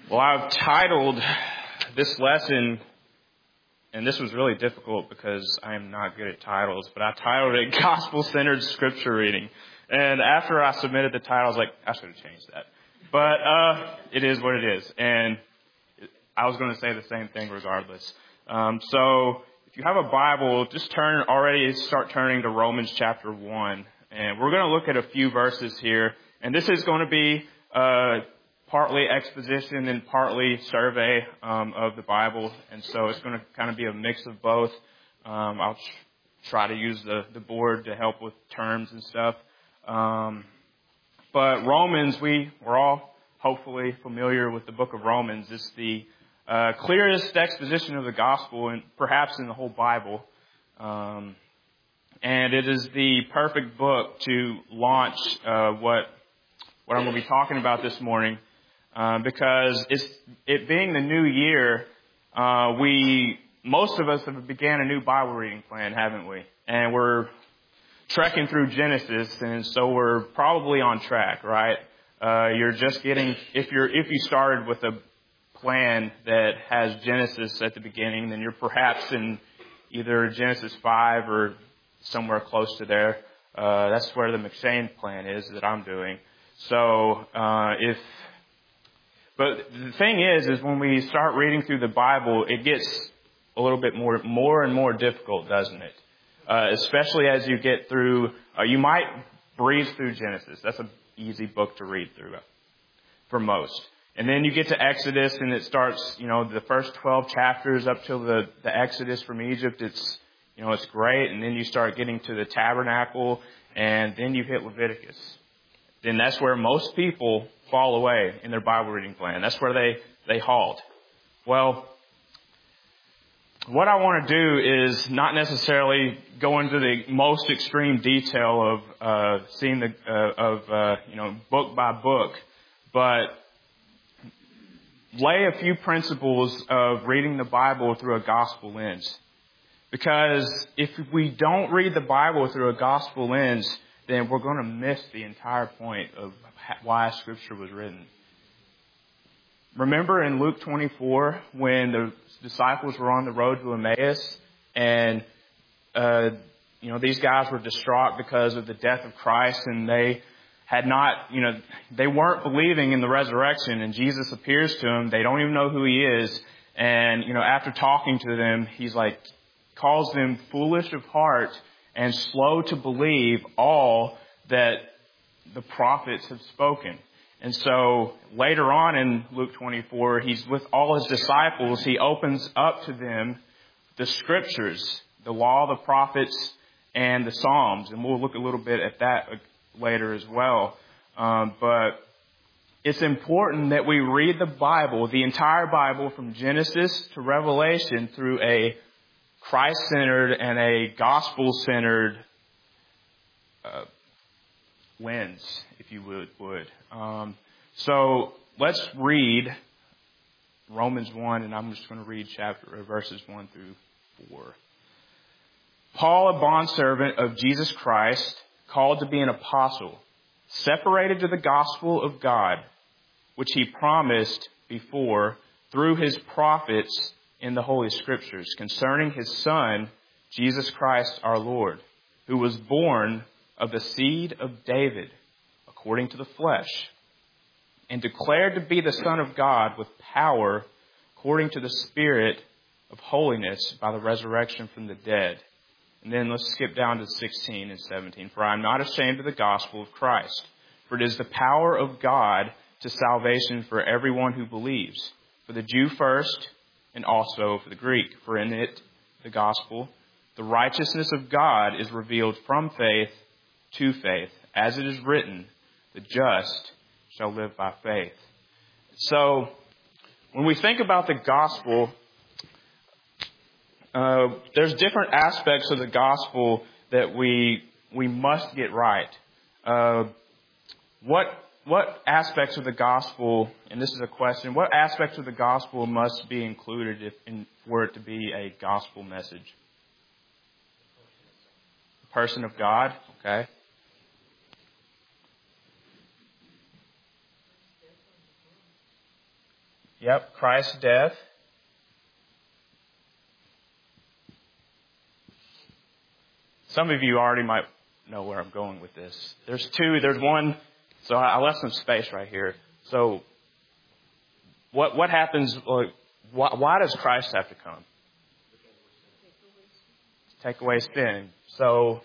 Well, I've titled this lesson, and this was really difficult because I am not good at titles, but I titled it Gospel-Centered Scripture Reading. And after I submitted the title, I was like, I should have changed that. But it is what it is. And I was going to say the same thing regardless. So if you have a Bible, just start turning to Romans chapter 1. And we're going to look at a few verses here. And this is going to be partly exposition and partly survey of the Bible. And so it's going to kind of be a mix of both. I'll try to use the board to help with terms and stuff. But Romans, we're all hopefully familiar with the book of Romans. It's the clearest exposition of the gospel and perhaps in the whole Bible. And it is the perfect book to launch what I'm going to be talking about this morning. Because it being the new year, most of us have began a new Bible reading plan, haven't we? And we're trekking through Genesis, and so we're probably on track, right? You're just getting, if you started with a plan that has Genesis at the beginning, then you're perhaps in either Genesis 5 or somewhere close to there. That's where the McShane plan is that I'm doing. So, but the thing is when we start reading through the Bible, it gets a little bit more and more difficult, doesn't it? Especially as you get through, you might breeze through Genesis. That's an easy book to read through for most. And then you get to Exodus and it starts, the first 12 chapters up till the Exodus from Egypt. It's great. And then you start getting to the tabernacle and then you hit Leviticus. Then that's where most people fall away in their Bible reading plan. That's where they halt. Well, what I want to do is not necessarily go into the most extreme detail of seeing book by book, but lay a few principles of reading the Bible through a gospel lens. Because if we don't read the Bible through a gospel lens, then we're going to miss the entire point of why Scripture was written. Remember in Luke 24 when the disciples were on the road to Emmaus and, these guys were distraught because of the death of Christ and they had not, they weren't believing in the resurrection and Jesus appears to them. They don't even know who he is. And, after talking to them, he's calls them foolish of heart and slow to believe all that the prophets have spoken. And so later on in Luke 24, he's with all his disciples. He opens up to them the scriptures, the law, the prophets, and the Psalms. And we'll look a little bit at that later as well. But it's important that we read the Bible, the entire Bible from Genesis to Revelation through a Christ-centered and a gospel-centered lens, if you would. So let's read Romans 1, and I'm just going to read verses 1 through 4. Paul, a bondservant of Jesus Christ, called to be an apostle, separated to the gospel of God, which he promised before through his prophets in the Holy Scriptures, concerning his Son, Jesus Christ our Lord, who was born of the seed of David, according to the flesh, and declared to be the Son of God with power, according to the Spirit of holiness, by the resurrection from the dead. And then let's skip down to 16 and 17. For I am not ashamed of the gospel of Christ, for it is the power of God to salvation for everyone who believes, for the Jew first, and also for the Greek. For in it, the gospel, the righteousness of God is revealed from faith to faith, as it is written, the just shall live by faith. So, when we think about the gospel, there's different aspects of the gospel that we must get right. What aspects of the gospel, and this is a question, what aspects of the gospel must be included for it to be a gospel message? The person of God, okay. Yep, Christ's death. Some of you already might know where I'm going with this. There's two. There's one. So I left some space right here. So what happens? Why does Christ have to come? Take away sin. So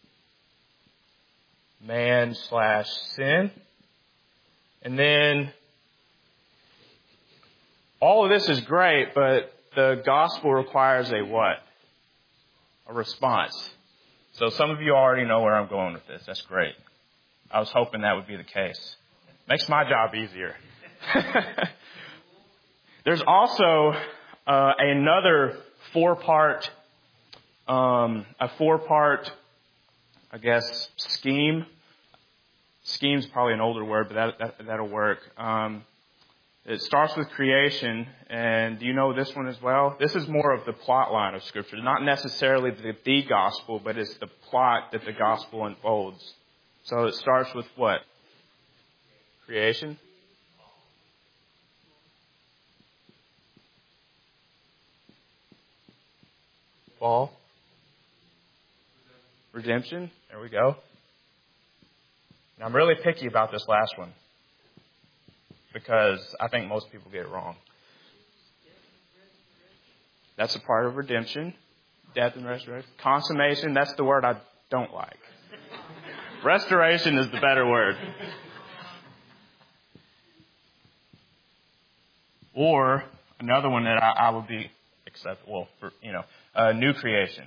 man/sin. And then all of this is great, but the gospel requires a what? A response. So some of you already know where I'm going with this. That's great. I was hoping that would be the case. Makes my job easier. There's also another four-part, I guess, scheme. Scheme's probably an older word, but that'll work. It starts with creation, and do you know this one as well? This is more of the plot line of Scripture, not necessarily the gospel, but it's the plot that the gospel unfolds. So it starts with what? Creation. Fall. Redemption. There we go. Now, I'm really picky about this last one, because I think most people get it wrong. That's a part of redemption. Death and restoration. Consummation, that's the word I don't like. Restoration is the better word. Or another one that I would be acceptable for, new creation.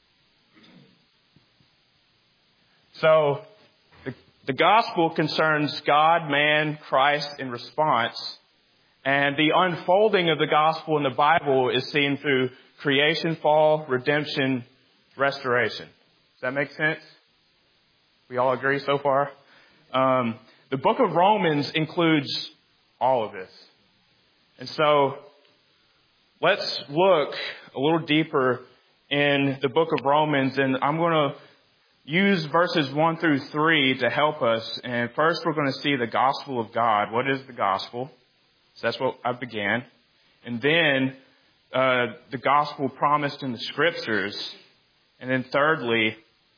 So the gospel concerns God, man, Christ in response. And the unfolding of the gospel in the Bible is seen through creation, fall, redemption, restoration. Does that make sense? We all agree so far? The book of Romans includes all of this. And so let's look a little deeper in the book of Romans, and I'm going to use verses 1 through 3 to help us. And first we're going to see the gospel of God. What is the gospel? So that's what I began. And then the gospel promised in the scriptures. And then thirdly,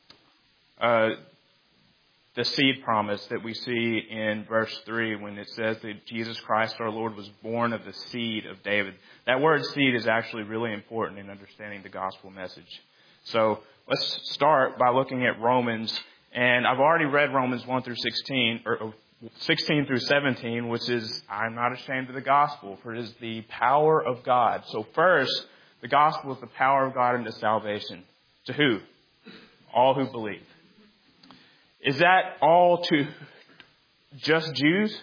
the seed promise that we see in verse 3 when it says that Jesus Christ our Lord was born of the seed of David. That word seed is actually really important in understanding the gospel message. So let's start by looking at Romans. And I've already read Romans 1 through 16, or 16 through 17, which is, I'm not ashamed of the gospel, for it is the power of God. So first, the gospel is the power of God into salvation. To who? All who believe. Is that all to just Jews?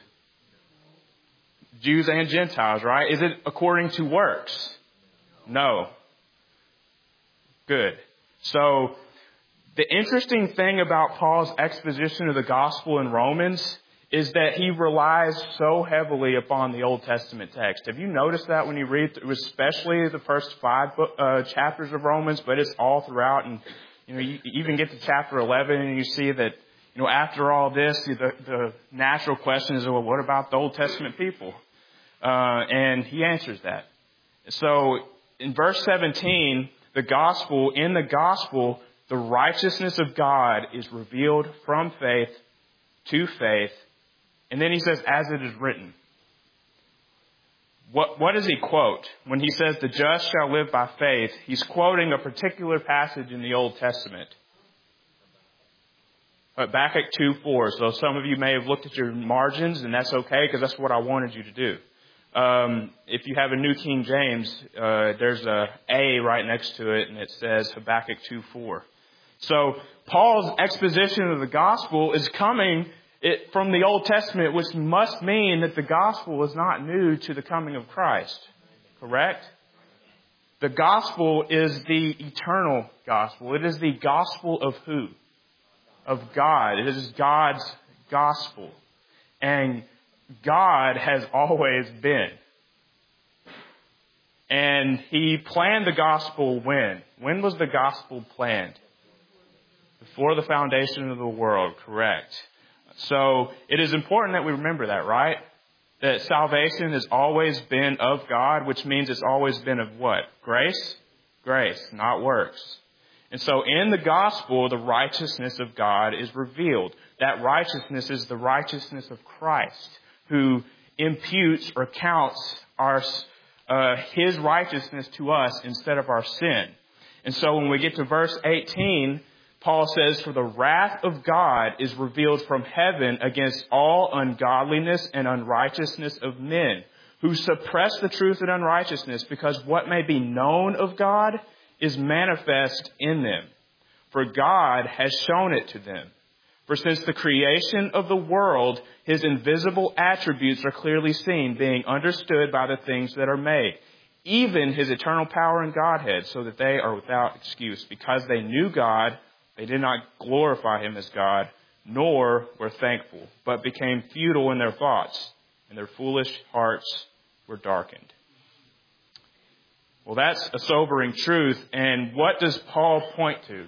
Jews and Gentiles, right? Is it according to works? No. Good. So the interesting thing about Paul's exposition of the gospel in Romans is that he relies so heavily upon the Old Testament text. Have you noticed that when you read through, especially the first 5 chapters of Romans, but it's all throughout, and you even get to chapter 11 and you see that after all this, the natural question is, well, what about the Old Testament people? And he answers that. So in verse 17, in the gospel, the righteousness of God is revealed from faith to faith. And then he says, as it is written. What does he quote? When he says, the just shall live by faith, he's quoting a particular passage in the Old Testament. Habakkuk 2:4. So some of you may have looked at your margins, and that's okay, because that's what I wanted you to do. If you have a New King James, there's a A right next to it, and it says Habakkuk 2:4. So Paul's exposition of the gospel is coming from the Old Testament, which must mean that the gospel is not new to the coming of Christ. Correct? The gospel is the eternal gospel. It is the gospel of who? Of God. It is God's gospel. And God has always been. And he planned the gospel when? When was the gospel planned? Before the foundation of the world, correct. So it is important that we remember that, right? That salvation has always been of God, which means it's always been of what? Grace? Grace, not works. And so in the gospel, the righteousness of God is revealed. That righteousness is the righteousness of Christ, who imputes or counts His righteousness to us instead of our sin. And so when we get to verse 18, Paul says, "For the wrath of God is revealed from heaven against all ungodliness and unrighteousness of men, who suppress the truth in unrighteousness, because what may be known of God is manifest in them. For God has shown it to them. For since the creation of the world, His invisible attributes are clearly seen, being understood by the things that are made, even His eternal power and Godhead, so that they are without excuse. Because they knew God, they did not glorify Him as God, nor were thankful, but became futile in their thoughts, and their foolish hearts were darkened." Well, that's a sobering truth. And what does Paul point to?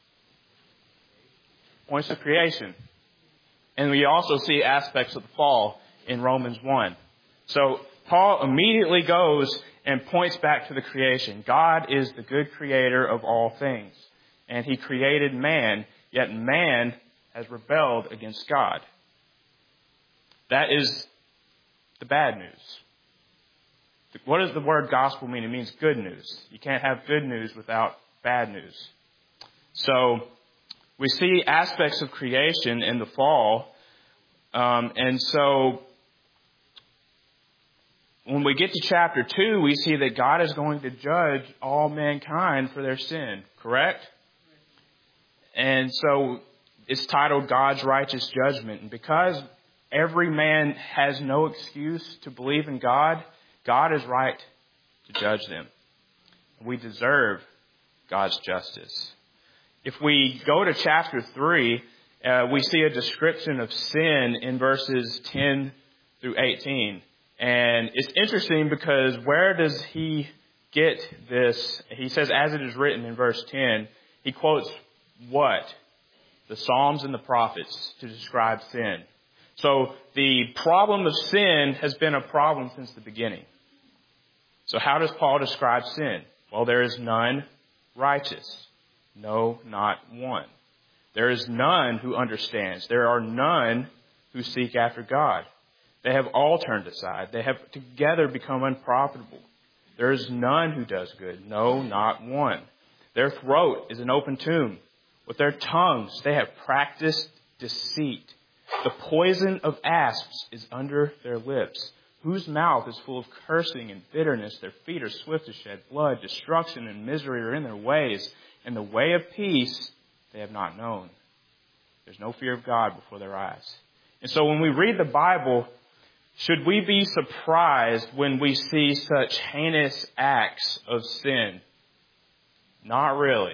Points to creation. And we also see aspects of the fall in Romans 1. So Paul immediately goes and points back to the creation. God is the good creator of all things. And He created man, yet man has rebelled against God. That is the bad news. What does the word gospel mean? It means good news. You can't have good news without bad news. So we see aspects of creation in the fall. And so when we get to chapter 2, we see that God is going to judge all mankind for their sin. Correct? And so it's titled God's Righteous Judgment. And because every man has no excuse to believe in God, God is right to judge them. We deserve God's justice. If we go to chapter 3, we see a description of sin in verses 10 through 18. And it's interesting because where does he get this? He says, as it is written in verse 10, he quotes what? The Psalms and the prophets to describe sin. So the problem of sin has been a problem since the beginning. So how does Paul describe sin? Well, there is none righteous. No, not one. There is none who understands. There are none who seek after God. They have all turned aside. They have together become unprofitable. There is none who does good. No, not one. Their throat is an open tomb. With their tongues they have practiced deceit. The poison of asps is under their lips, whose mouth is full of cursing and bitterness. Their feet are swift to shed blood. Destruction and misery are in their ways, and the way of peace they have not known. There's no fear of God before their eyes. And so when we read the Bible, should we be surprised when we see such heinous acts of sin? Not really.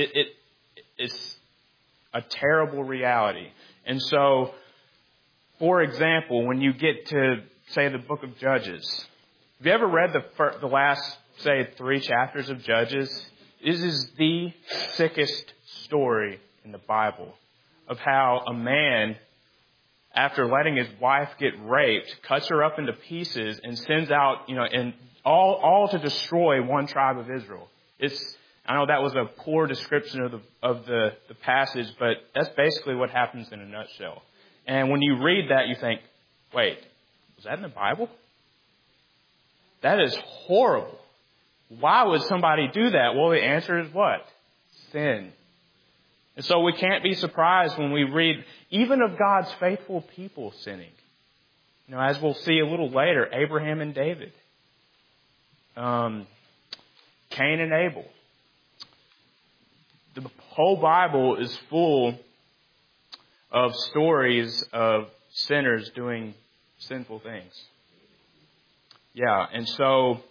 It's a terrible reality. And so, for example, when you get to, say, the book of Judges, have you ever read the last, say, 3 chapters of Judges? This is the sickest story in the Bible of how a man, after letting his wife get raped, cuts her up into pieces and sends out, and all to destroy one tribe of Israel. I know that was a poor description of the passage, but that's basically what happens in a nutshell. And when you read that, you think, wait, was that in the Bible? That is horrible. Why would somebody do that? Well, the answer is what? Sin. And so we can't be surprised when we read even of God's faithful people sinning. As we'll see a little later, Abraham and David, Cain and Abel. The whole Bible is full of stories of sinners doing sinful things. Yeah, and so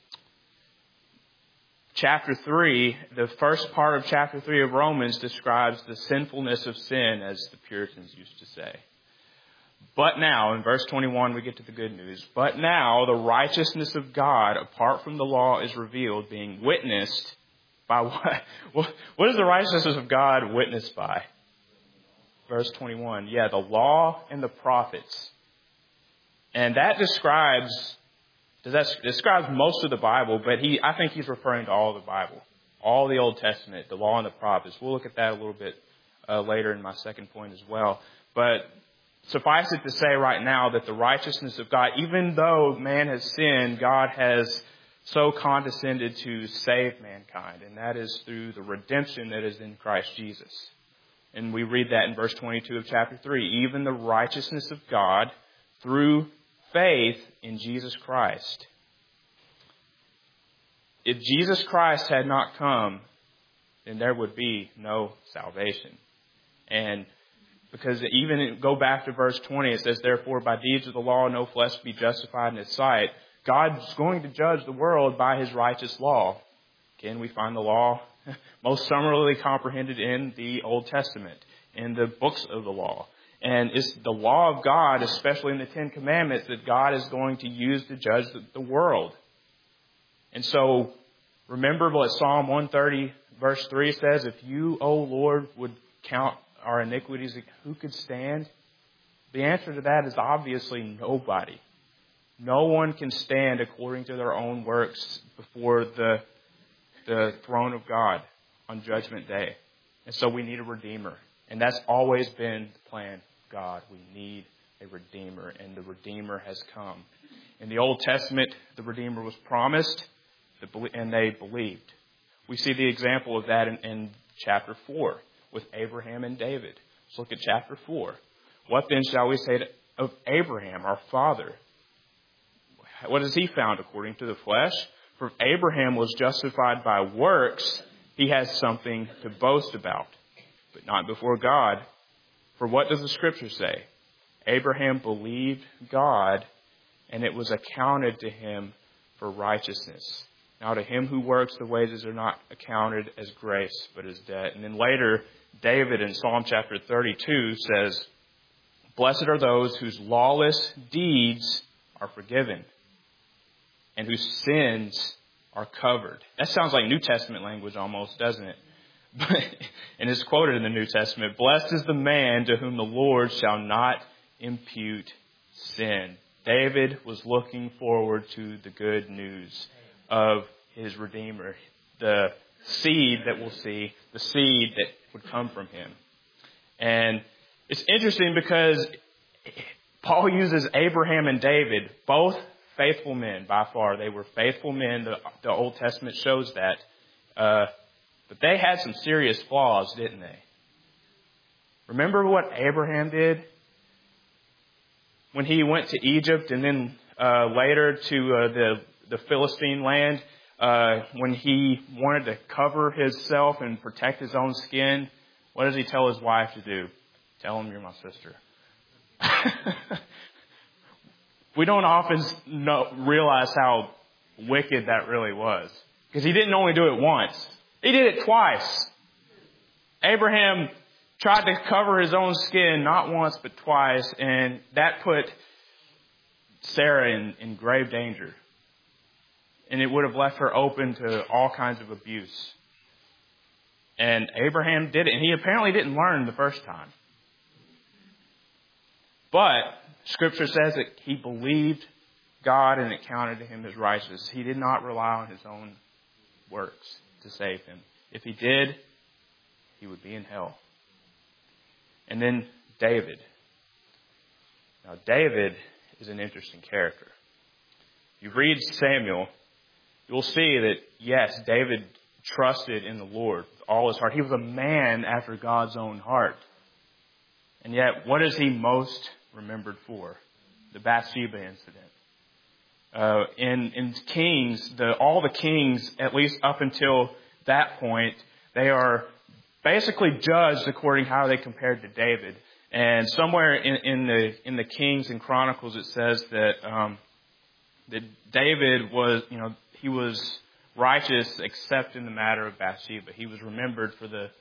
chapter 3, the first part of chapter 3 of Romans describes the sinfulness of sin, as the Puritans used to say. But now, in verse 21, we get to the good news. But now the righteousness of God, apart from the law, is revealed, being witnessed by what? What is the righteousness of God witnessed by? Verse 21. Yeah, the law and the prophets. And that describes most of the Bible, but I think he's referring to all the Bible, all the Old Testament, the law and the prophets. We'll look at that a little bit later in my second point as well. But suffice it to say right now that the righteousness of God, even though man has sinned, God has so condescended to save mankind, and that is through the redemption that is in Christ Jesus. And we read that in verse 22 of chapter 3. Even the righteousness of God through faith in Jesus Christ. If Jesus Christ had not come, then there would be no salvation. And because even go back to verse 20, it says, therefore, by deeds of the law, no flesh be justified in his sight. God's going to judge the world by his righteous law. Again, we find the law most summarily comprehended in the Old Testament, in the books of the law. And it's the law of God, especially in the Ten Commandments, that God is going to use to judge the world. And so, remember what Psalm 130 verse 3 says, if you, O Lord, would count our iniquities, who could stand? The answer to that is obviously nobody. No one can stand according to their own works before the throne of God on Judgment Day. And so we need a Redeemer. And that's always been the plan of God. We need a Redeemer, and the Redeemer has come. In the Old Testament, the Redeemer was promised, and they believed. We see the example of that in chapter 4 with Abraham and David. Let's look at chapter 4. What then shall we say of Abraham, our father? What has he found according to the flesh? For if Abraham was justified by works, he has something to boast about, but not before God. For what does the Scripture say? Abraham believed God, and it was accounted to him for righteousness. Now to him who works, the wages are not accounted as grace, but as debt. And then later, David in Psalm chapter 32 says, blessed are those whose lawless deeds are forgiven, and whose sins are covered. That sounds like New Testament language almost, doesn't it? And it's quoted in the New Testament. Blessed is the man to whom the Lord shall not impute sin. David was looking forward to the good news of his Redeemer, the seed that we'll see, the seed that would come from him. And it's interesting because Paul uses Abraham and David, both faithful men by far. They were faithful men. The Old Testament shows that. But they had some serious flaws, didn't they? Remember what Abraham did when he went to Egypt and then later to the Philistine land, when he wanted to cover himself and protect his own skin? What does he tell his wife to do? Tell him you're my sister. We don't often realize how wicked that really was. Because he didn't only do it once. He did it twice. Abraham tried to cover his own skin not once but twice, and that put Sarah in grave danger. And it would have left her open to all kinds of abuse. And Abraham did it, and he apparently didn't learn the first time. But Scripture says that he believed God and it counted to him as righteousness. He did not rely on his own works to save him. If he did, he would be in hell. And then David. Now, David is an interesting character. If you read Samuel, you'll see that, yes, David trusted in the Lord with all his heart. He was a man after God's own heart. And yet, what is he most remembered for? The Bathsheba incident. In Kings, all the kings, at least up until that point, they are basically judged according to how they compared to David. And somewhere in the Kings and Chronicles, it says that David was, he was righteous except in the matter of Bathsheba. He was remembered for the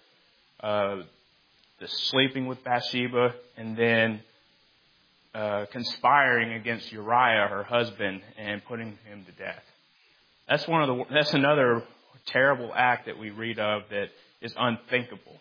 sleeping with Bathsheba and then conspiring against Uriah, her husband, and putting him to death. That's another terrible act that we read of that is unthinkable,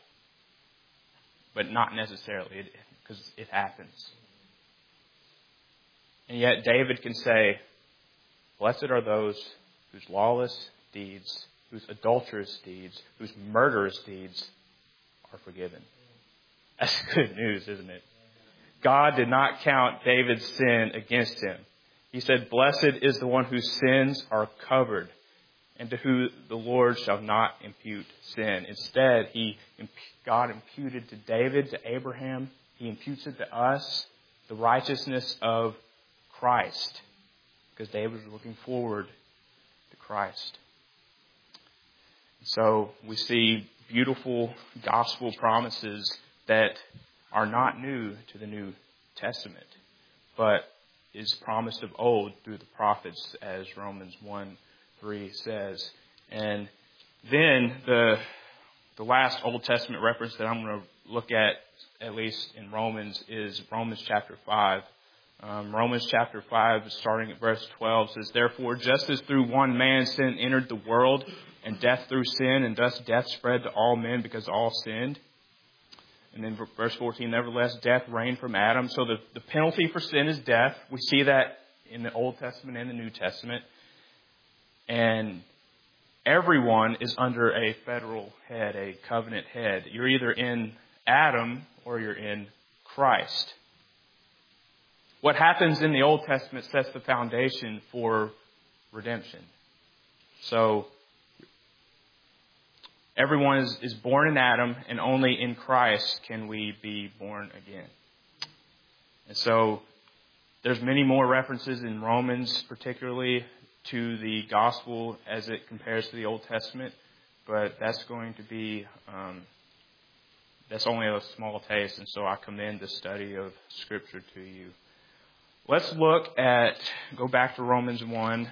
but not necessarily, because it happens. And yet David can say, blessed are those whose lawless deeds, whose adulterous deeds, whose murderous deeds are forgiven. That's good news, isn't it? God did not count David's sin against him. He said, blessed is the one whose sins are covered, and to whom the Lord shall not impute sin. Instead, God imputed to David, to Abraham, He imputes it to us, the righteousness of Christ, because David was looking forward to Christ. So we see beautiful gospel promises that are not new to the New Testament, but is promised of old through the prophets, as Romans 1:3 says. And then the last Old Testament reference that I'm going to look at least in Romans, is Romans chapter 5. Romans chapter 5, starting at verse 12, says, therefore, just as through one man sin entered the world, and death through sin, and thus death spread to all men because all sinned. And then verse 14, nevertheless, death reigned from Adam. So the penalty for sin is death. We see that in the Old Testament and the New Testament. And everyone is under a federal head, a covenant head. You're either in Adam or you're in Christ. What happens in the Old Testament sets the foundation for redemption. So everyone is born in Adam, and only in Christ can we be born again. And so there's many more references in Romans, particularly to the gospel as it compares to the Old Testament, but that's going to be, that's only a small taste, and so I commend the study of Scripture to you. Let's go back to Romans 1.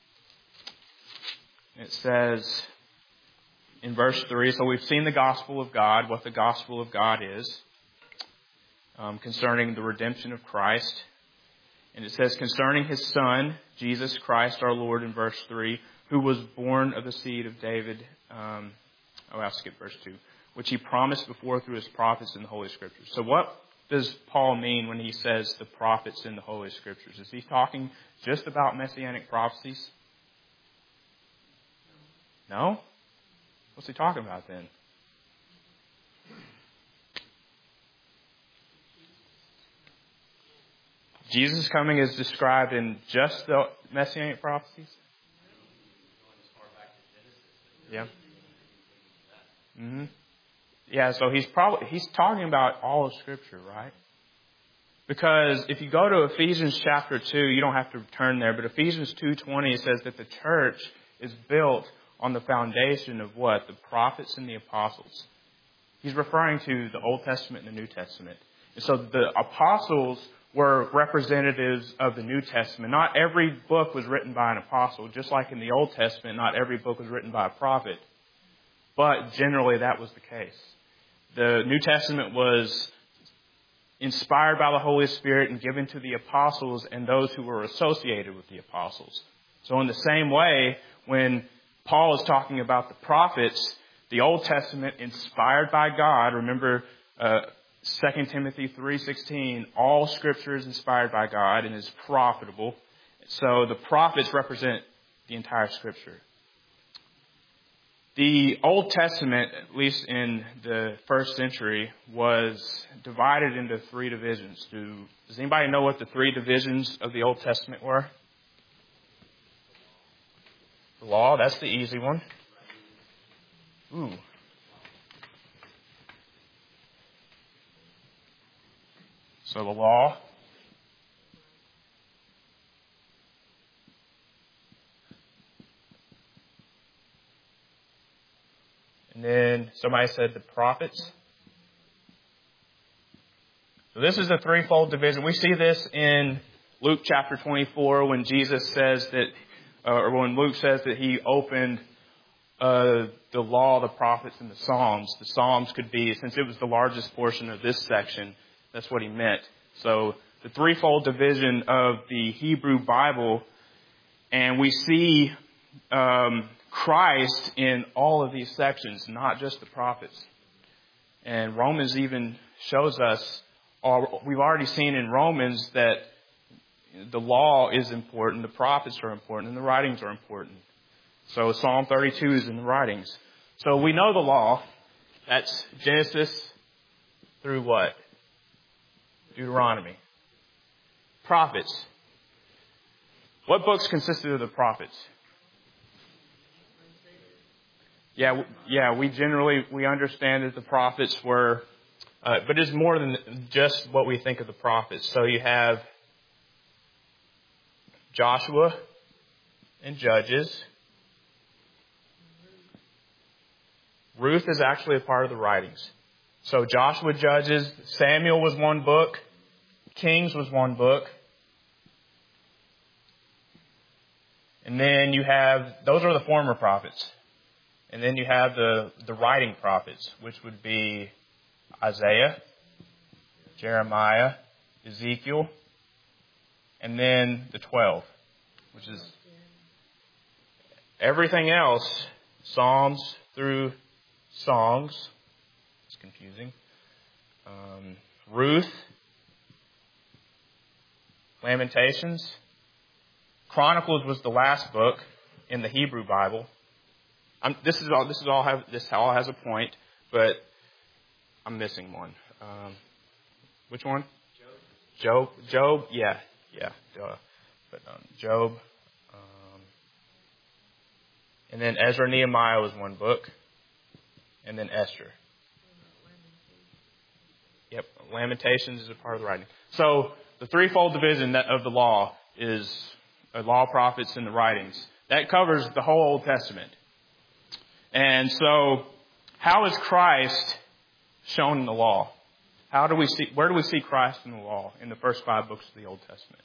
It says in verse 3, so we've seen the gospel of God, what the gospel of God is, concerning the redemption of Christ. And it says, concerning His Son, Jesus Christ our Lord, in verse 3, who was born of the seed of David. I'll skip verse 2. Which He promised before through His prophets in the Holy Scriptures. So what does Paul mean when he says the prophets in the Holy Scriptures? Is he talking just about messianic prophecies? No? What's he talking about then? Jesus' coming is described in just the messianic prophecies? Yeah. Mm-hmm. Yeah, so he's talking about all of Scripture, right? Because if you go to Ephesians chapter 2, you don't have to turn there, but Ephesians 2:20, it says that the church is built on the foundation of what? The prophets and the apostles. He's referring to the Old Testament and the New Testament. And so the apostles were representatives of the New Testament. Not every book was written by an apostle, just like in the Old Testament, not every book was written by a prophet. But generally that was the case. The New Testament was inspired by the Holy Spirit and given to the apostles and those who were associated with the apostles. So in the same way, when Paul is talking about the prophets, the Old Testament inspired by God, remember 2 Timothy 3:16, all Scripture is inspired by God and is profitable. So the prophets represent the entire Scripture. The Old Testament, at least in the first century, was divided into 3 divisions. Does anybody know what the 3 divisions of the Old Testament were? The law, that's the easy one. Ooh. So the law. And then somebody said the prophets. So this is a threefold division. We see this in Luke chapter 24 when Jesus says that, or when Luke says that He opened the law, the prophets, and the Psalms. The Psalms could be, since it was the largest portion of this section, that's what He meant. So the threefold division of the Hebrew Bible, and we see Christ in all of these sections, not just the prophets. And Romans even shows us, we've already seen in Romans that the law is important, the prophets are important, and the writings are important. So Psalm 32 is in the writings. So we know the law. That's Genesis through what? Deuteronomy. Prophets. What books consisted of the prophets? Yeah, we understand that the prophets were, but it's more than just what we think of the prophets. So you have Joshua and Judges. Ruth is actually a part of the writings. So Joshua, Judges, Samuel was one book. Kings was one book. And then you have, those are the former prophets. And then you have the writing prophets, which would be Isaiah, Jeremiah, Ezekiel, and then the 12, which is everything else, Psalms through Songs. It's confusing. Ruth, Lamentations. Chronicles was the last book in the Hebrew Bible. This all has a point, but I'm missing one. Which one? Job. Job. Yeah. But Job. And then Ezra, Nehemiah was one book, and then Esther. Yep. Lamentations is a part of the writing. So the threefold division of the law is law, prophets, and the writings. That covers the whole Old Testament. And so, how is Christ shown in the law? Where do we see Christ in the law in the first 5 books of the Old Testament?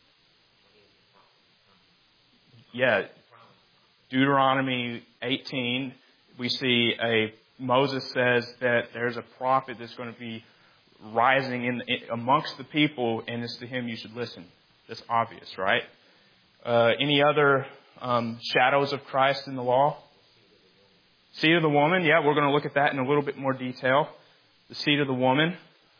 Yeah, Deuteronomy 18, we see Moses says that there's a prophet that's going to be rising amongst the people, and it's to him you should listen. That's obvious, right? Any other shadows of Christ in the law? Seed of the woman, yeah, we're going to look at that in a little bit more detail. The seed of the woman.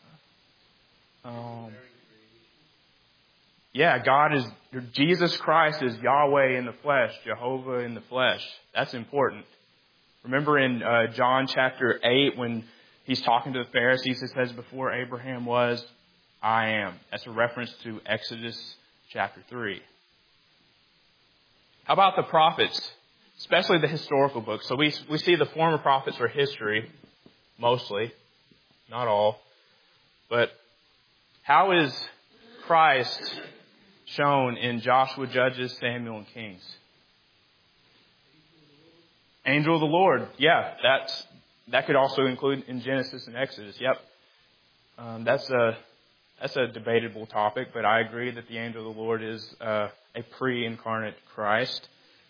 Jesus Christ is Yahweh in the flesh, Jehovah in the flesh. That's important. Remember in John chapter 8 when he's talking to the Pharisees, it says, before Abraham was, I am. That's a reference to Exodus chapter 3. How about the prophets? Especially the historical books. So we see the former prophets are history, mostly, not all. But how is Christ shown in Joshua, Judges, Samuel, and Kings? Angel of the Lord. Yeah, that could also include in Genesis and Exodus. Yep. That's a debatable topic, but I agree that the angel of the Lord is a pre-incarnate Christ.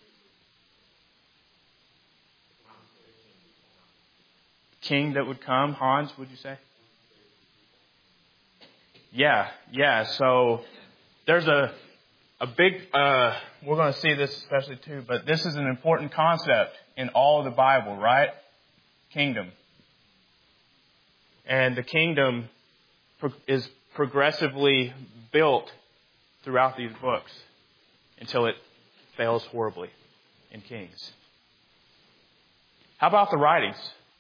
King that would come. Hans, would you say? Yeah. So there's a big, we're going to see this especially too, but this is an important concept in all of the Bible, right? Kingdom. And the kingdom is progressively built throughout these books until it fails horribly in Kings. How about the writings?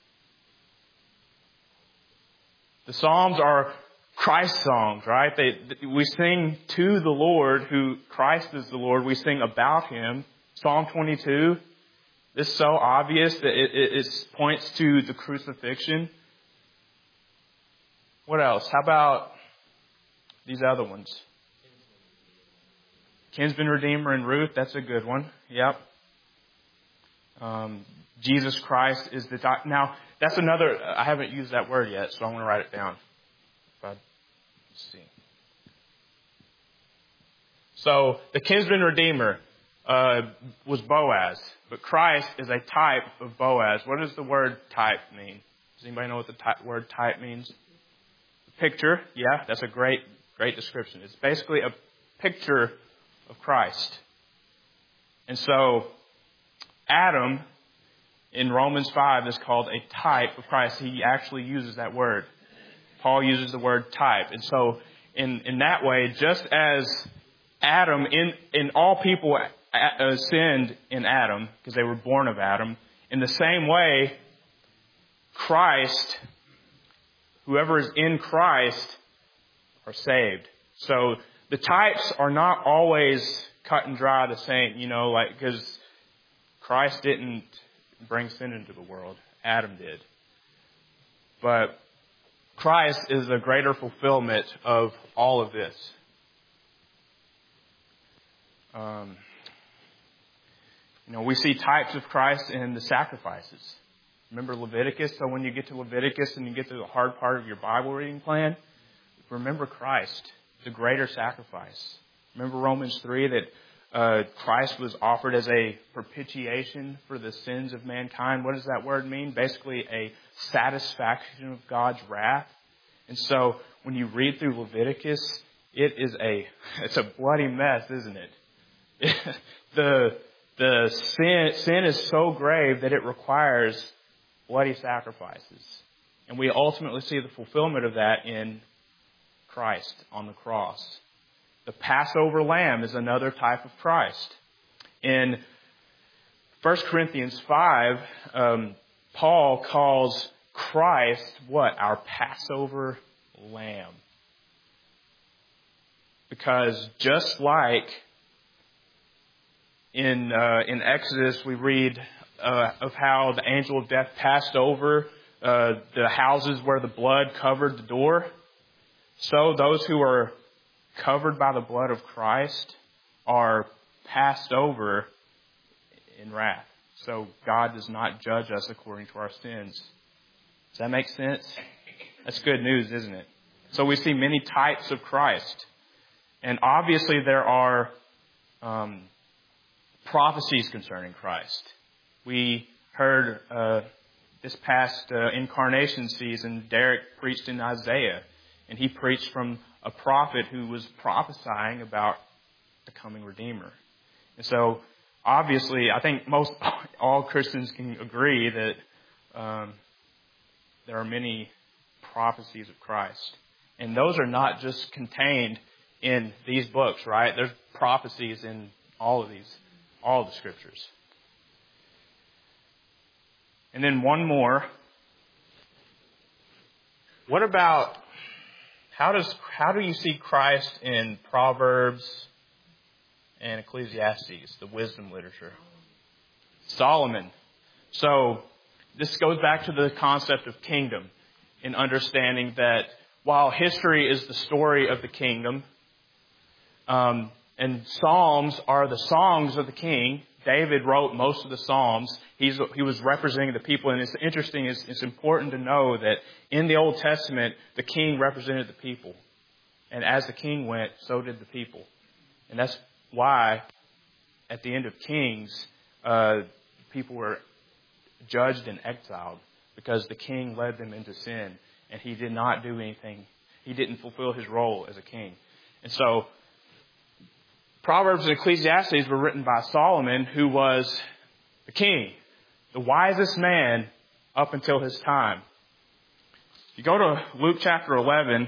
The Psalms are Christ songs, right? We sing to the Lord, who Christ is the Lord. We sing about Him. Psalm 22, this is so obvious that it points to the crucifixion. What else? How about these other ones? Kinsman, Redeemer, and Ruth. That's a good one. Yep. Jesus Christ is the... Now, that's another... I haven't used that word yet, so I'm going to write it down. Let's see. So, the kinsman redeemer was Boaz, but Christ is a type of Boaz. What does the word type mean? Does anybody know what the word type means? Picture. Yeah, that's a great description. It's basically a picture of Christ. And so, Adam, in Romans 5, is called a type of Christ. He actually uses that word. Paul uses the word type. And so, in that way, just as Adam, in all people sinned in Adam because they were born of Adam. In the same way, Christ, whoever is in Christ, are saved. So the types are not always cut and dry the same, because Christ didn't bring sin into the world. Adam did. But Christ is a greater fulfillment of all of this. We see types of Christ in the sacrifices. Remember Leviticus? So when you get to Leviticus and you get to the hard part of your Bible reading plan, remember Christ, the greater sacrifice. Remember Romans 3 that Christ was offered as a propitiation for the sins of mankind. What does that word mean? Basically a satisfaction of God's wrath. And so when you read through Leviticus, it's a bloody mess, isn't it? The sin is so grave that it requires bloody sacrifices. And we ultimately see the fulfillment of that in Christ on the cross. The Passover lamb is another type of Christ. In 1 Corinthians 5, Paul calls Christ what? Our Passover lamb. Because just like in Exodus we read of how the angel of death passed over the houses where the blood covered the door, so those who are covered by the blood of Christ are passed over in wrath. So God does not judge us according to our sins. Does that make sense? That's good news, isn't it? So we see many types of Christ. And obviously there are prophecies concerning Christ. We heard this past incarnation season, Derek preached in Isaiah. And he preached from a prophet who was prophesying about the coming Redeemer. And so, obviously, I think all Christians can agree that there are many prophecies of Christ. And those are not just contained in these books, right? There's prophecies in all of the scriptures. And then one more. What about how do you see Christ in Proverbs and Ecclesiastes, the wisdom literature? Solomon. So this goes back to the concept of kingdom, in understanding that while history is the story of the kingdom, and Psalms are the songs of the king. David wrote most of the Psalms. He was representing the people. And it's interesting, it's important to know that in the Old Testament, the king represented the people. And as the king went, so did the people. And that's why at the end of Kings, people were judged and exiled because the king led them into sin. And he did not do anything. He didn't fulfill his role as a king. And so Proverbs and Ecclesiastes were written by Solomon, who was the king, the wisest man up until his time. You go to Luke chapter 11,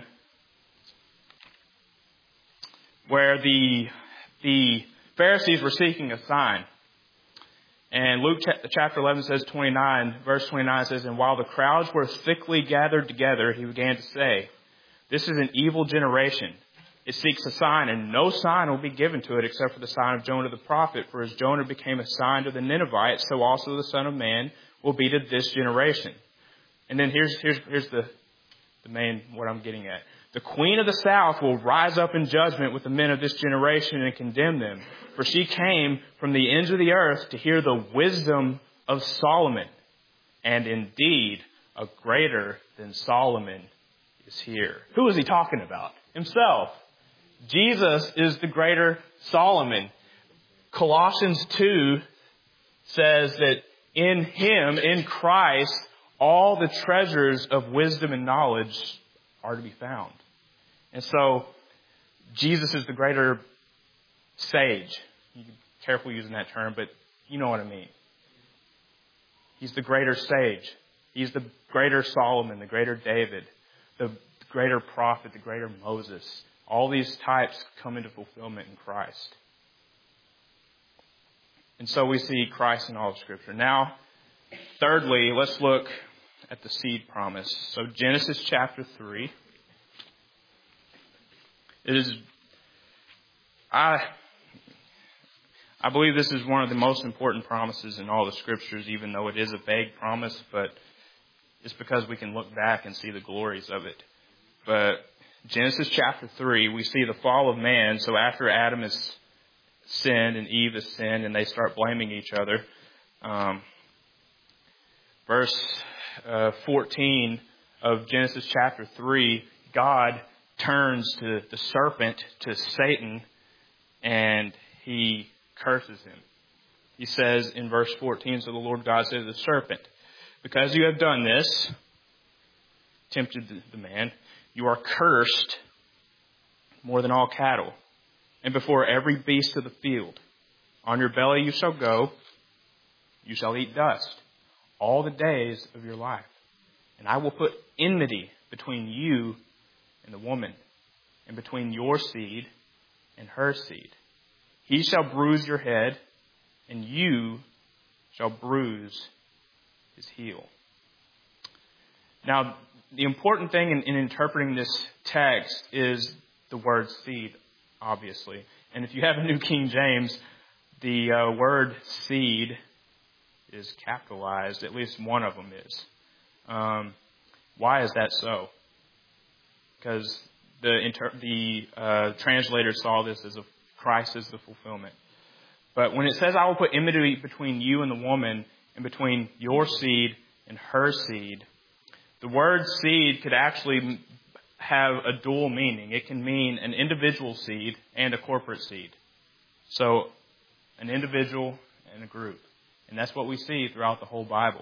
where the Pharisees were seeking a sign. And Luke chapter 11 says 29, verse 29 says, "And while the crowds were thickly gathered together, he began to say, 'This is an evil generation. It seeks a sign, and no sign will be given to it except for the sign of Jonah the prophet. For as Jonah became a sign to the Ninevites, so also the Son of Man will be to this generation.'" And then here's the main, what I'm getting at. "The queen of the south will rise up in judgment with the men of this generation and condemn them. For she came from the ends of the earth to hear the wisdom of Solomon. And indeed, a greater than Solomon is here." Who is he talking about? Himself. Jesus is the greater Solomon. Colossians 2 says that in him, in Christ, all the treasures of wisdom and knowledge are to be found. And so, Jesus is the greater sage. You be careful using that term, but you know what I mean. He's the greater sage. He's the greater Solomon, the greater David, the greater prophet, the greater Moses. All these types come into fulfillment in Christ. And so we see Christ in all of Scripture. Now, thirdly, let's look at the seed promise. So Genesis chapter 3. I believe this is one of the most important promises in all the Scriptures, even though it is a vague promise, but it's because we can look back and see the glories of it. But Genesis chapter 3, we see the fall of man. So after Adam has sinned and Eve has sinned and they start blaming each other, verse 14 of Genesis chapter 3, God turns to the serpent, to Satan, and he curses him. He says in verse 14, so the Lord God said to the serpent, because you have done this, tempted the man, you are cursed more than all cattle, and before every beast of the field. On your belly you shall go, you shall eat dust all the days of your life. And I will put enmity between you and the woman, and between your seed and her seed. He shall bruise your head, and you shall bruise his heel. Now, the important thing in interpreting this text is the word seed, obviously. And if you have a New King James, the word seed is capitalized. At least one of them is. Why is that so? Because the translator saw this as Christ as the fulfillment. But when it says, I will put enmity between you and the woman, and between your seed and her seed, the word seed could actually have a dual meaning. It can mean an individual seed and a corporate seed. So, an individual and a group. And that's what we see throughout the whole Bible.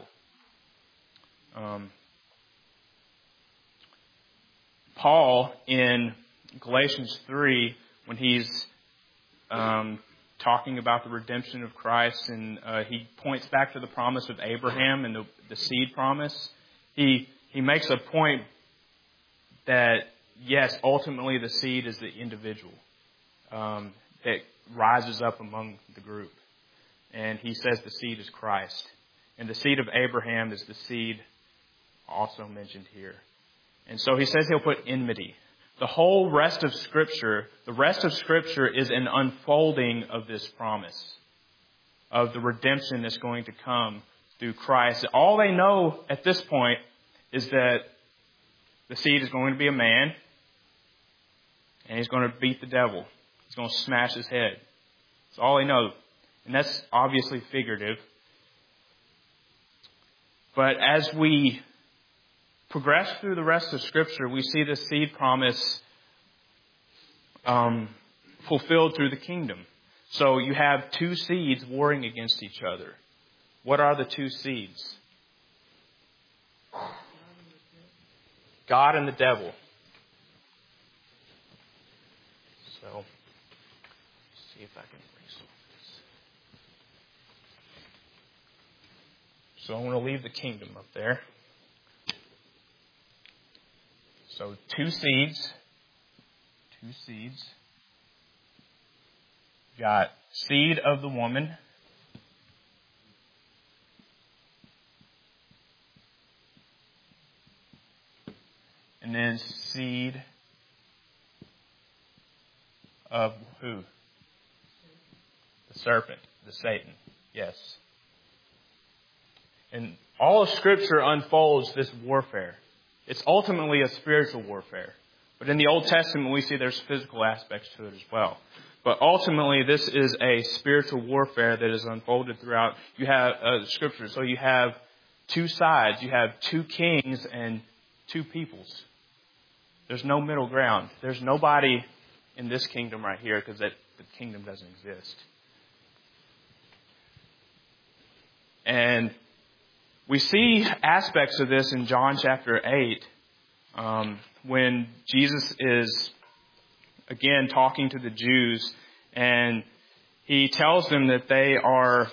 Paul, in Galatians 3, when he's talking about the redemption of Christ, and he points back to the promise of Abraham and the seed promise, he makes a point that, yes, ultimately the seed is the individual that rises up among the group. And he says the seed is Christ. And the seed of Abraham is the seed also mentioned here. And so he says he'll put enmity. The whole rest of Scripture, is an unfolding of this promise, of the redemption that's going to come through Christ. All they know at this point is that the seed is going to be a man, and he's going to beat the devil. He's going to smash his head. That's all they know. And that's obviously figurative. But as we progress through the rest of Scripture, we see the seed promise fulfilled through the kingdom. So you have two seeds warring against each other. What are the two seeds? God and the devil. So, let's see if I can resolve this. So I'm going to leave the kingdom up there. So two seeds. Got seed of the woman. And then seed of who? The serpent, the Satan. Yes. And all of Scripture unfolds this warfare. It's ultimately a spiritual warfare. But in the Old Testament, we see there's physical aspects to it as well. But ultimately, this is a spiritual warfare that is unfolded throughout. You have Scripture. So you have two sides. You have two kings and two peoples. There's no middle ground. There's nobody in this kingdom right here because the kingdom doesn't exist. And we see aspects of this in John chapter 8 when Jesus is, again, talking to the Jews, and he tells them that they are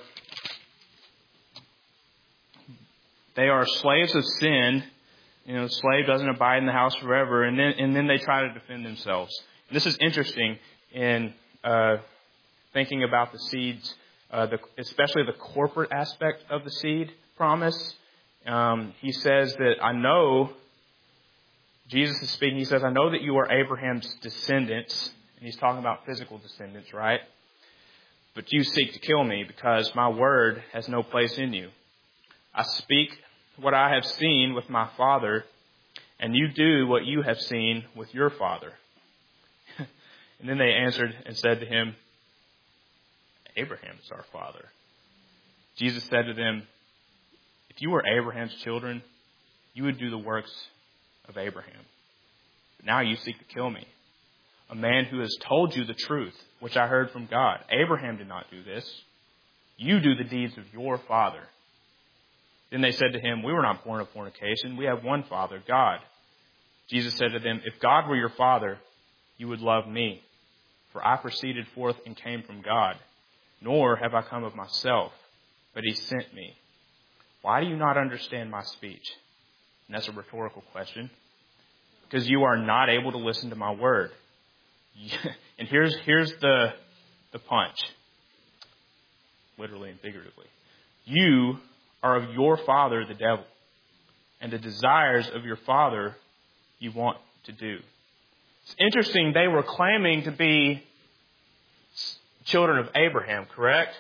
slaves of sin. You know, the slave doesn't abide in the house forever, and then they try to defend themselves. This is interesting in thinking about the seeds, especially the corporate aspect of the seed promise. He says that I know, Jesus is speaking, he says, I know that you are Abraham's descendants. And he's talking about physical descendants, right? But you seek to kill me because my word has no place in you. I speak what I have seen with my father, and you do what you have seen with your father. And then they answered and said to him, Abraham is our father. Jesus said to them, if you were Abraham's children, you would do the works of Abraham. But now you seek to kill me, a man who has told you the truth, which I heard from God. Abraham did not do this. You do the deeds of your father. Then they said to him, we were not born of fornication. We have one Father, God. Jesus said to them, if God were your Father, you would love me. For I proceeded forth and came from God. Nor have I come of myself, but he sent me. Why do you not understand my speech? And that's a rhetorical question. Because you are not able to listen to my word. And here's the punch. Literally and figuratively. You are of your father, the devil. And the desires of your father you want to do. It's interesting, they were claiming to be children of Abraham, correct?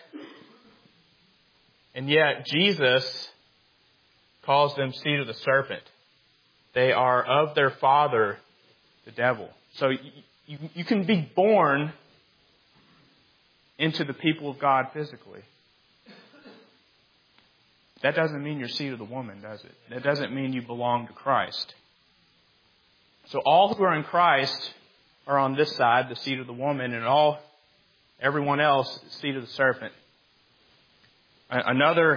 And yet Jesus calls them seed of the serpent. They are of their father, the devil. So you can be born into the people of God physically. That doesn't mean you're seed of the woman, does it? That doesn't mean you belong to Christ. So all who are in Christ are on this side, the seed of the woman, and everyone else, seed of the serpent. Another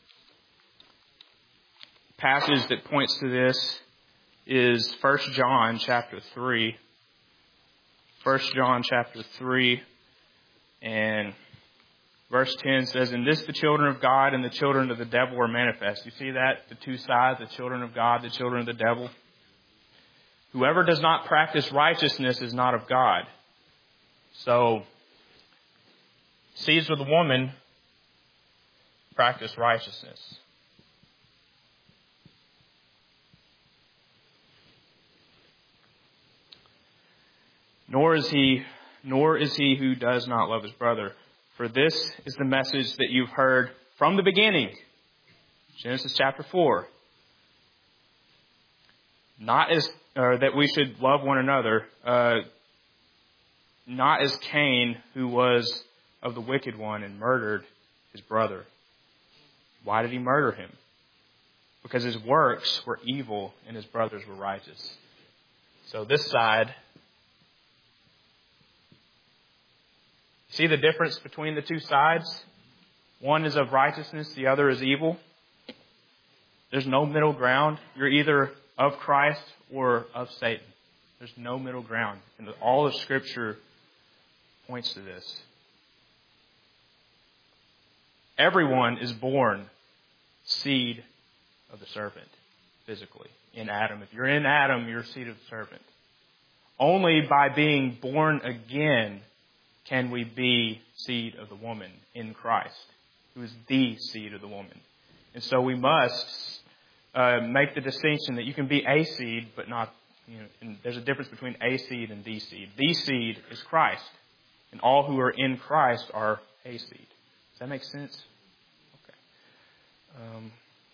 passage that points to this is 1 John chapter 3. 1 John chapter 3 and verse 10 says, in this the children of God and the children of the devil are manifest. You see that? The two sides, the children of God, the children of the devil. Whoever does not practice righteousness is not of God. So, seeds of the woman practice righteousness. Nor is he who does not love his brother. For this is the message that you've heard from the beginning. Genesis chapter 4. That we should love one another, not as Cain, who was of the wicked one and murdered his brother. Why did he murder him? Because his works were evil and his brothers were righteous. So this side, see the difference between the two sides? One is of righteousness, the other is evil. There's no middle ground. You're either of Christ or of Satan. There's no middle ground. And all of Scripture points to this. Everyone is born seed of the serpent, physically, in Adam. If you're in Adam, you're seed of the serpent. Only by being born again can we be seed of the woman in Christ, who is the seed of the woman. And so we must make the distinction that you can be a seed, but not, and there's a difference between a seed and the seed. The seed is Christ, and all who are in Christ are a seed. Does that make sense? Okay.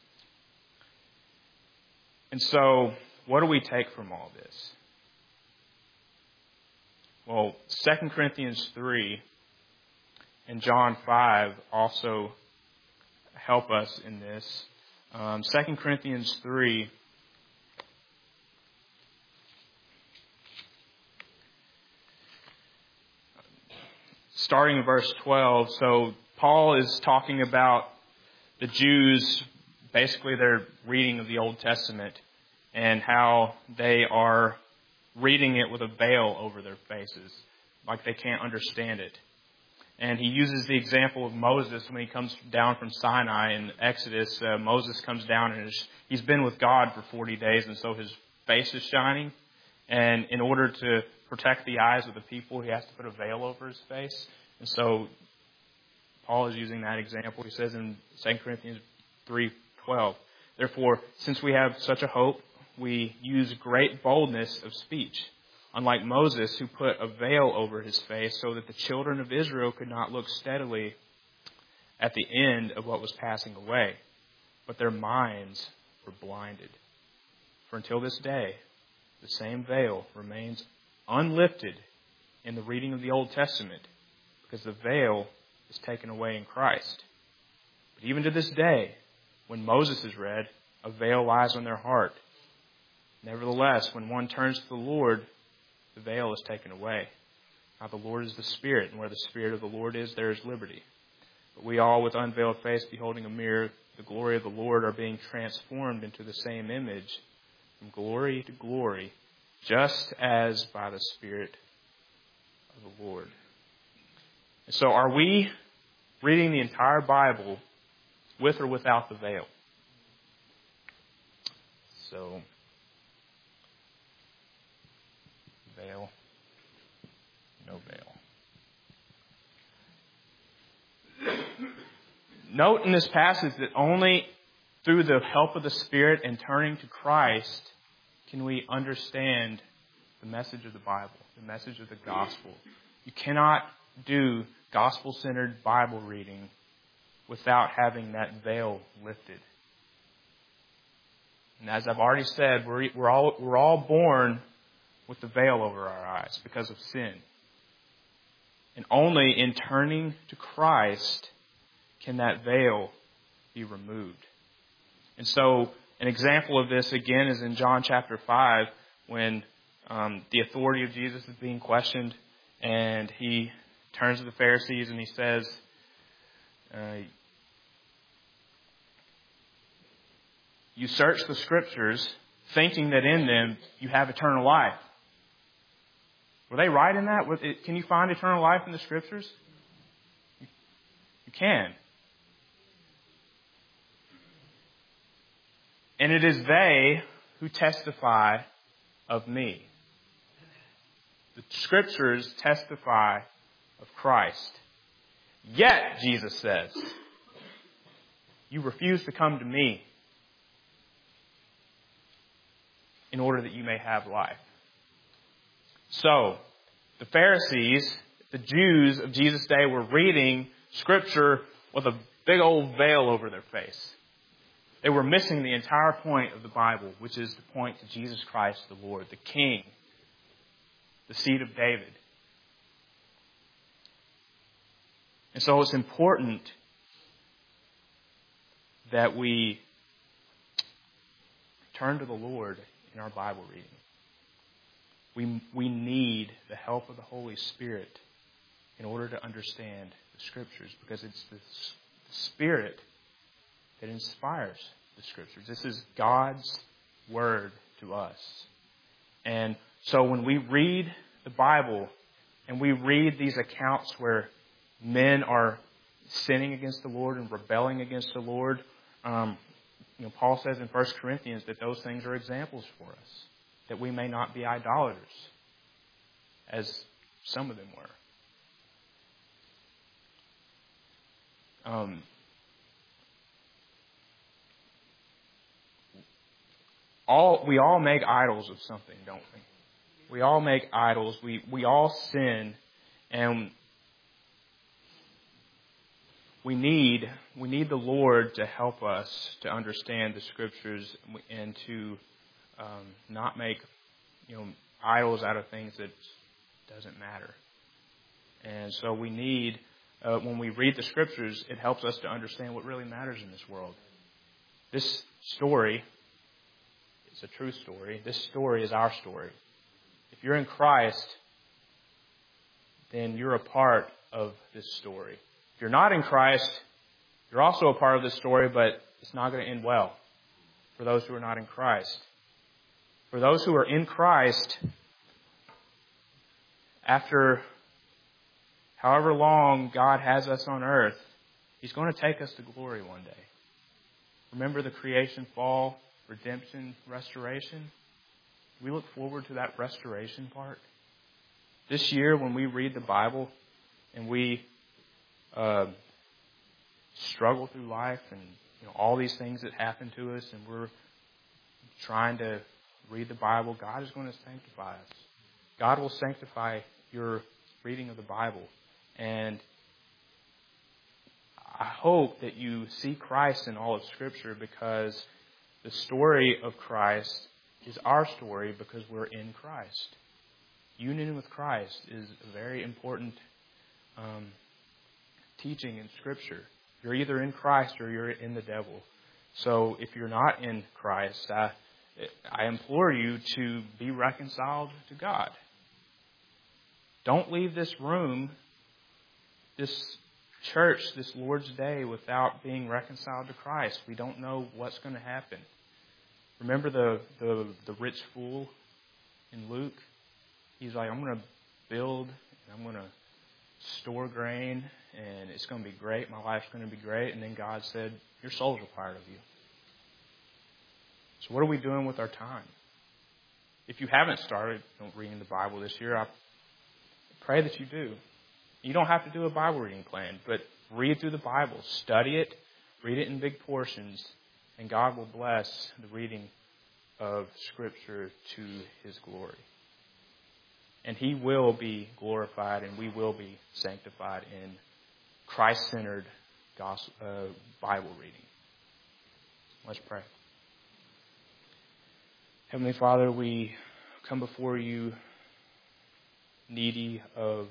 And so, what do we take from all this? Well, 2 Corinthians 3 and John 5 also help us in this. 2 Corinthians 3, starting in verse 12. So Paul is talking about the Jews, basically their reading of the Old Testament, and how they are reading it with a veil over their faces, like they can't understand it. And he uses the example of Moses when he comes down from Sinai in Exodus. Moses comes down and he's been with God for 40 days, and so his face is shining. And in order protect the eyes of the people, he has to put a veil over his face. And so Paul is using that example. He says in 2 Corinthians 3:12, therefore, since we have such a hope, we use great boldness of speech, unlike Moses, who put a veil over his face so that the children of Israel could not look steadily at the end of what was passing away, but their minds were blinded. For until this day, the same veil remains unlifted in the reading of the Old Testament, because the veil is taken away in Christ. But even to this day, when Moses is read, a veil lies on their heart. Nevertheless, when one turns to the Lord, the veil is taken away. Now the Lord is the Spirit, and where the Spirit of the Lord is, there is liberty. But we all, with unveiled face, beholding a mirror, the glory of the Lord, are being transformed into the same image, from glory to glory, just as by the Spirit of the Lord. And so are we reading the entire Bible with or without the veil? So, veil, no veil. Note in this passage that only through the help of the Spirit and turning to Christ can we understand the message of the Bible, the message of the gospel. You cannot do gospel-centered Bible reading without having that veil lifted. And as I've already said, we're all born with the veil over our eyes because of sin. And only in turning to Christ can that veil be removed. And so an example of this, again, is in John chapter 5, when the authority of Jesus is being questioned, and he turns to the Pharisees and he says, you search the Scriptures thinking that in them you have eternal life. Were they right in that? Can you find eternal life in the Scriptures? You can. And it is they who testify of me. The Scriptures testify of Christ. Yet, Jesus says, you refuse to come to me in order that you may have life. So, the Pharisees, the Jews of Jesus' day, were reading Scripture with a big old veil over their face. They were missing the entire point of the Bible, which is to point to Jesus Christ the Lord, the King, the seed of David. And so it's important that we turn to the Lord in our Bible reading. We need the help of the Holy Spirit in order to understand the Scriptures, because it's the Spirit that inspires the Scriptures. This is God's Word to us. And so when we read the Bible and we read these accounts where men are sinning against the Lord and rebelling against the Lord, Paul says in 1 Corinthians that those things are examples for us, that we may not be idolaters, as some of them were. We all make idols of something, don't we? We all make idols. We all sin, and we need the Lord to help us to understand the Scriptures and to not make idols out of things that doesn't matter. And so we need, when we read the Scriptures, it helps us to understand what really matters in this world. This story is a true story. This story is our story. If you're in Christ, then you're a part of this story. If you're not in Christ, you're also a part of this story, but it's not going to end well for those who are not in Christ. For those who are in Christ, after however long God has us on earth, He's going to take us to glory one day. Remember the creation, fall, redemption, restoration? We look forward to that restoration part. This year, when we read the Bible and we struggle through life and all these things that happen to us, and we're trying to read the Bible, God is going to sanctify us. God will sanctify your reading of the Bible. And I hope that you see Christ in all of Scripture, because the story of Christ is our story because we're in Christ. Union with Christ is a very important teaching in Scripture. You're either in Christ or you're in the devil. So if you're not in Christ, I implore you to be reconciled to God. Don't leave this room, this church, this Lord's Day, without being reconciled to Christ. We don't know what's going to happen. Remember the rich fool in Luke? He's like, I'm going to build, and I'm going to store grain, and it's going to be great. My life's going to be great. And then God said, your soul's required of you. So what are we doing with our time? If you haven't started reading the Bible this year, I pray that you do. You don't have to do a Bible reading plan, but read through the Bible. Study it. Read it in big portions. And God will bless the reading of Scripture to His glory. And He will be glorified, and we will be sanctified in Christ-centered Bible reading. Let's pray. Heavenly Father, we come before you needy of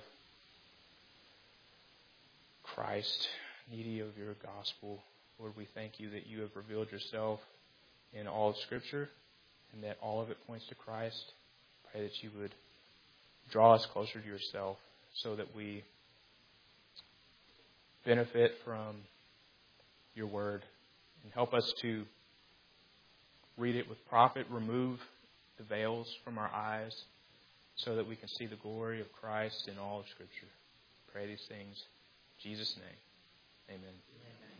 Christ, needy of your gospel. Lord, we thank you that you have revealed yourself in all of Scripture and that all of it points to Christ. Pray that you would draw us closer to yourself so that we benefit from your word, and help us to read it with profit, remove the veils from our eyes so that we can see the glory of Christ in all of Scripture. Pray these things in Jesus' name. Amen.